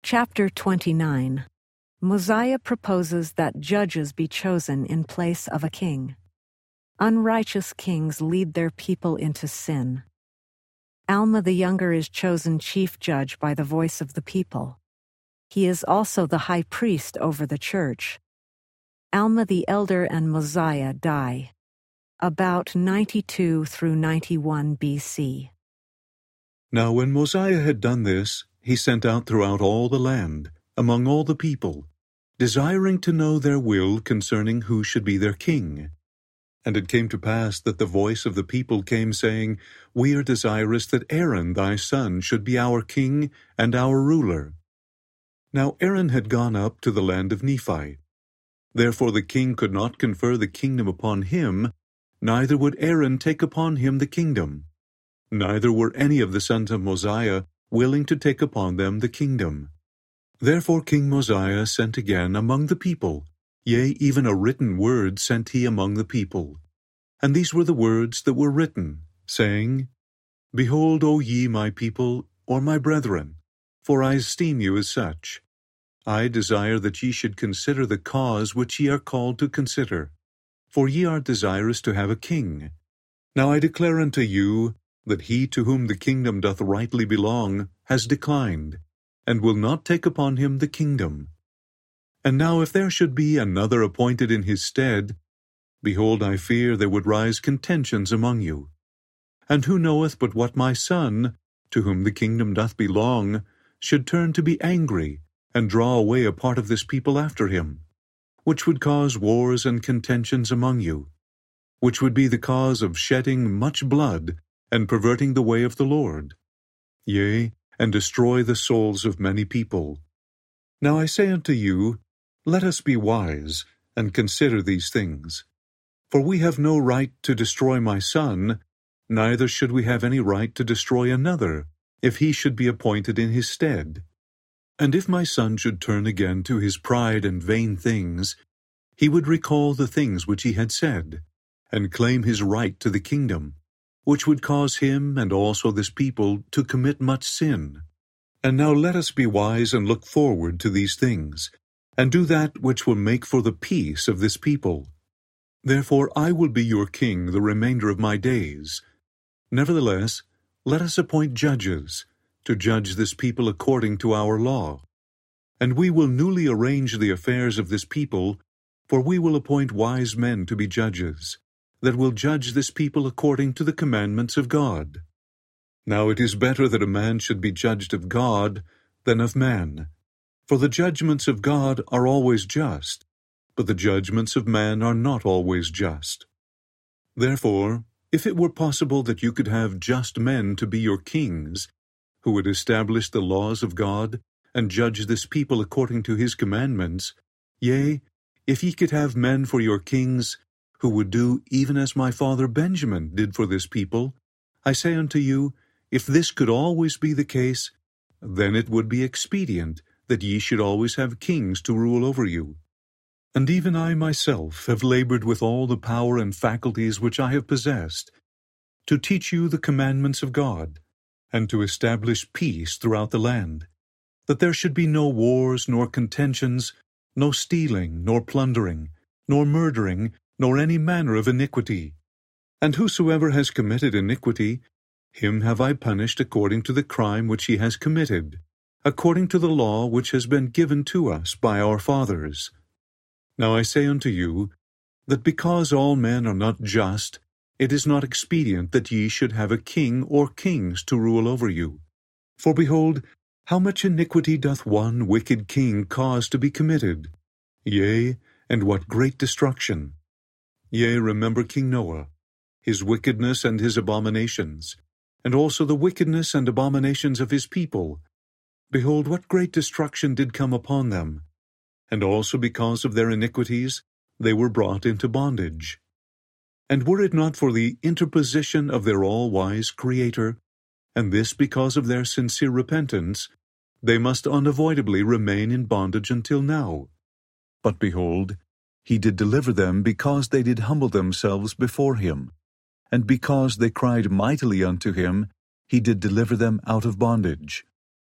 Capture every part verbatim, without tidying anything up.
Chapter twenty-nine. Mosiah proposes that judges be chosen in place of a king. Unrighteous kings lead their people into sin. Alma the Younger is chosen chief judge by the voice of the people. He is also the high priest over the church. Alma the Elder and Mosiah die. About ninety-two through ninety-one B C. Now when Mosiah had done this, he sent out throughout all the land, among all the people, desiring to know their will concerning who should be their king. And it came to pass that the voice of the people came, saying, We are desirous that Aaron thy son should be our king and our ruler. Now Aaron had gone up to the land of Nephi. Therefore the king could not confer the kingdom upon him, neither would Aaron take upon him the kingdom. Neither were any of the sons of Mosiah willing to take upon them the kingdom. Therefore King Mosiah sent again among the people, yea, even a written word sent he among the people. And these were the words that were written, saying, Behold, O ye my people, or my brethren, for I esteem you as such. I desire that ye should consider the cause which ye are called to consider, for ye are desirous to have a king. Now I declare unto you, that he to whom the kingdom doth rightly belong has declined, and will not take upon him the kingdom. And now if there should be another appointed in his stead, behold, I fear there would rise contentions among you. And who knoweth but what my son, to whom the kingdom doth belong, should turn to be angry, and draw away a part of this people after him, which would cause wars and contentions among you, which would be the cause of shedding much blood, and perverting the way of the Lord, yea, and destroy the souls of many people. Now I say unto you, let us be wise, and consider these things. For we have no right to destroy my son, neither should we have any right to destroy another, if he should be appointed in his stead. And if my son should turn again to his pride and vain things, he would recall the things which he had said, and claim his right to the kingdom, which would cause him and also this people to commit much sin. And now let us be wise and look forward to these things, and do that which will make for the peace of this people. Therefore I will be your king the remainder of my days. Nevertheless, let us appoint judges, to judge this people according to our law. And we will newly arrange the affairs of this people, for we will appoint wise men to be judges, that will judge this people according to the commandments of God. Now it is better that a man should be judged of God than of man, for the judgments of God are always just, but the judgments of man are not always just. Therefore, if it were possible that you could have just men to be your kings, who would establish the laws of God, and judge this people according to his commandments, yea, if ye could have men for your kings, who would do even as my father Benjamin did for this people, I say unto you, if this could always be the case, then it would be expedient that ye should always have kings to rule over you. And even I myself have labored with all the power and faculties which I have possessed, to teach you the commandments of God, and to establish peace throughout the land, that there should be no wars nor contentions, no stealing nor plundering, nor murdering, nor any manner of iniquity. And whosoever has committed iniquity, him have I punished according to the crime which he has committed, according to the law which has been given to us by our fathers. Now I say unto you, that because all men are not just, it is not expedient that ye should have a king or kings to rule over you. For behold, how much iniquity doth one wicked king cause to be committed? Yea, and what great destruction! Yea, remember King Noah, his wickedness and his abominations, and also the wickedness and abominations of his people. Behold, what great destruction did come upon them! And also because of their iniquities, they were brought into bondage. And were it not for the interposition of their all-wise Creator, and this because of their sincere repentance, they must unavoidably remain in bondage until now. But behold, he did deliver them because they did humble themselves before him, and because they cried mightily unto him, he did deliver them out of bondage.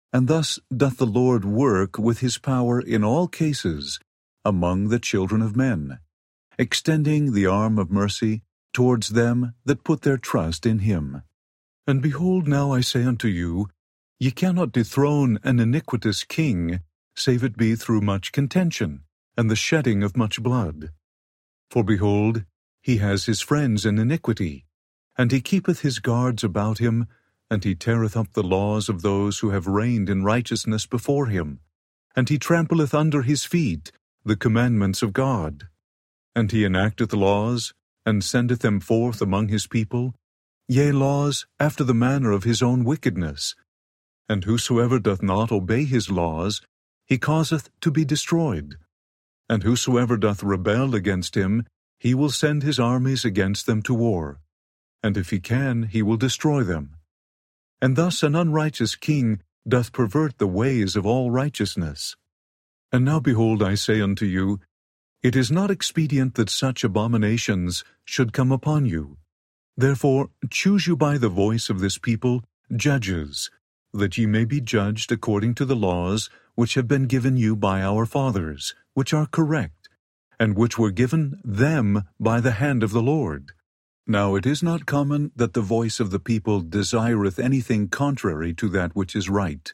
And thus doth the Lord work with his power in all cases among the children of men, extending the arm of mercy towards them that put their trust in him. And behold, now I say unto you, ye cannot dethrone an iniquitous king, save it be through much contention, and the shedding of much blood. For behold, he has his friends in iniquity, and he keepeth his guards about him, and he teareth up the laws of those who have reigned in righteousness before him, and he trampleth under his feet the commandments of God. And he enacteth laws, and sendeth them forth among his people, yea, laws after the manner of his own wickedness. And whosoever doth not obey his laws, he causeth to be destroyed. And whosoever doth rebel against him, he will send his armies against them to war. And if he can, he will destroy them. And thus an unrighteous king doth pervert the ways of all righteousness. And now behold, I say unto you, it is not expedient that such abominations should come upon you. Therefore choose you by the voice of this people judges, that ye may be judged according to the laws which have been given you by our fathers, which are correct, and which were given them by the hand of the Lord. Now it is not common that the voice of the people desireth anything contrary to that which is right.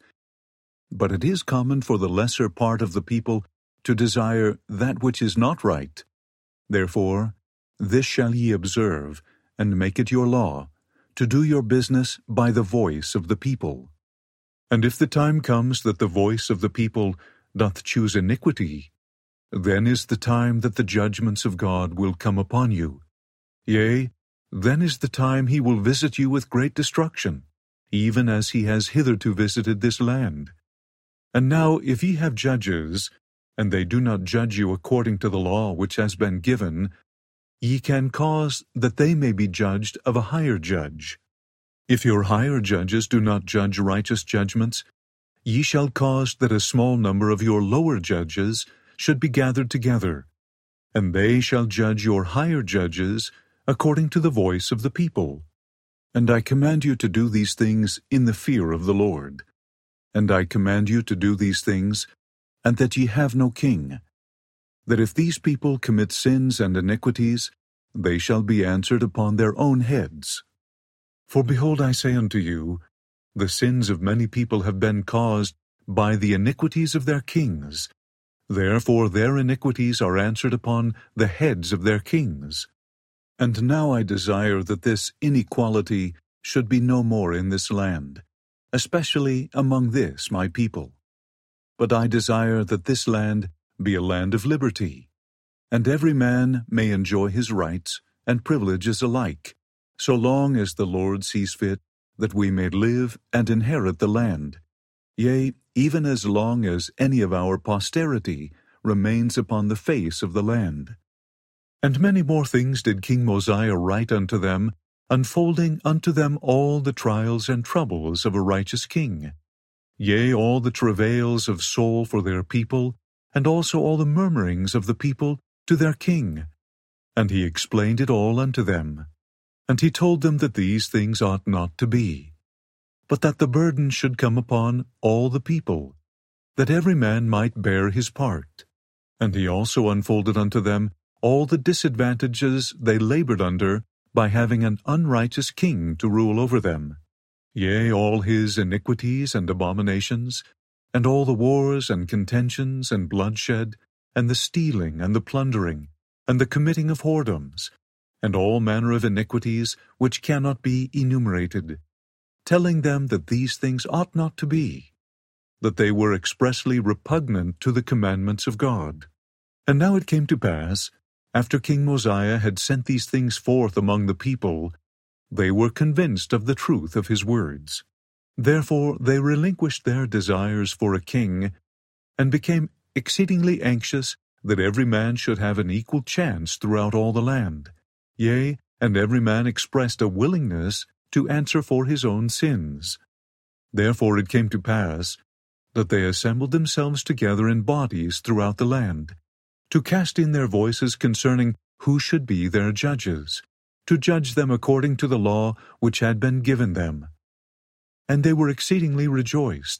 But it is common for the lesser part of the people to desire that which is not right. Therefore, this shall ye observe, and make it your law, to do your business by the voice of the people. And if the time comes that the voice of the people doth choose iniquity, then is the time that the judgments of God will come upon you. Yea, then is the time he will visit you with great destruction, even as he has hitherto visited this land. And now if ye have judges, and they do not judge you according to the law which has been given, ye can cause that they may be judged of a higher judge. If your higher judges do not judge righteous judgments, ye shall cause that a small number of your lower judges should be gathered together, and they shall judge your higher judges according to the voice of the people. And I command you to do these things in the fear of the Lord. And I command you to do these things, and that ye have no king, that if these people commit sins and iniquities, they shall be answered upon their own heads. For behold, I say unto you, the sins of many people have been caused by the iniquities of their kings. Therefore their iniquities are answered upon the heads of their kings. And now I desire that this inequality should be no more in this land, especially among this my people. But I desire that this land be a land of liberty, and every man may enjoy his rights and privileges alike, so long as the Lord sees fit that we may live and inherit the land, yea, even as long as any of our posterity remains upon the face of the land. And many more things did King Mosiah write unto them, unfolding unto them all the trials and troubles of a righteous king, yea, all the travails of soul for their people, and also all the murmurings of the people to their king. And he explained it all unto them. And he told them that these things ought not to be, but that the burden should come upon all the people, that every man might bear his part. And he also unfolded unto them all the disadvantages they labored under by having an unrighteous king to rule over them, yea, all his iniquities and abominations, and all the wars and contentions and bloodshed, and the stealing and the plundering, and the committing of whoredoms, and all manner of iniquities which cannot be enumerated, telling them that these things ought not to be, that they were expressly repugnant to the commandments of God. And now it came to pass, after King Mosiah had sent these things forth among the people, they were convinced of the truth of his words. Therefore they relinquished their desires for a king, and became exceedingly anxious that every man should have an equal chance throughout all the land. Yea, and every man expressed a willingness to answer for his own sins. Therefore it came to pass that they assembled themselves together in bodies throughout the land, to cast in their voices concerning who should be their judges, to judge them according to the law which had been given them. And they were exceedingly rejoiced,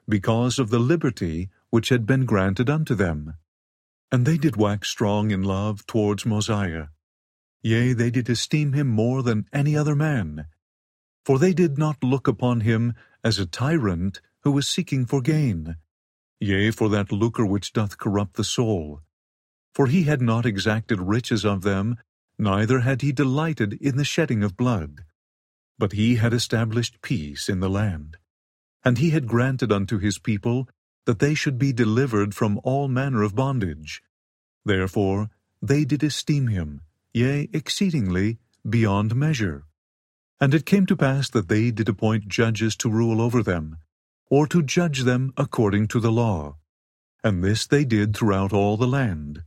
because of the liberty which had been granted unto them. And they did wax strong in love towards Mosiah. Yea, they did esteem him more than any other man. For they did not look upon him as a tyrant who was seeking for gain, yea, for that lucre which doth corrupt the soul. For he had not exacted riches of them, neither had he delighted in the shedding of blood. But he had established peace in the land. And he had granted unto his people that they should be delivered from all manner of bondage. Therefore they did esteem him, yea, exceedingly beyond measure. And it came to pass that they did appoint judges to rule over them, or to judge them according to the law. And this they did throughout all the land.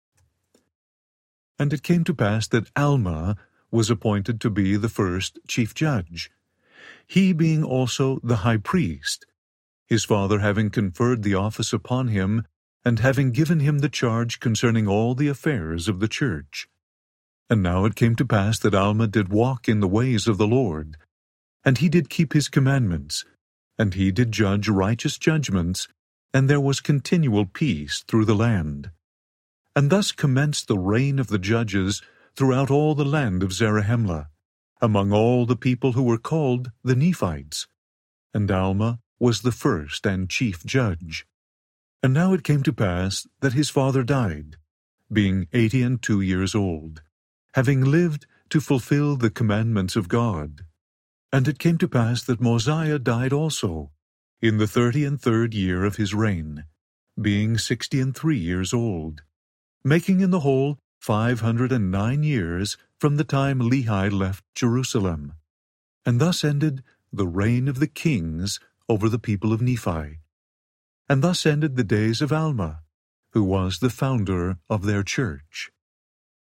And it came to pass that Alma was appointed to be the first chief judge, he being also the high priest, his father having conferred the office upon him, and having given him the charge concerning all the affairs of the church. And now it came to pass that Alma did walk in the ways of the Lord, and he did keep his commandments, and he did judge righteous judgments, and there was continual peace through the land. And thus commenced the reign of the judges throughout all the land of Zarahemla, among all the people who were called the Nephites. And Alma was the first and chief judge. And now it came to pass that his father died, being eighty and two years old, having lived to fulfill the commandments of God. And it came to pass that Mosiah died also, in the thirty and third year of his reign, being sixty and three years old, making in the whole five hundred and nine years from the time Lehi left Jerusalem. And thus ended the reign of the kings over the people of Nephi. And thus ended the days of Alma, who was the founder of their church.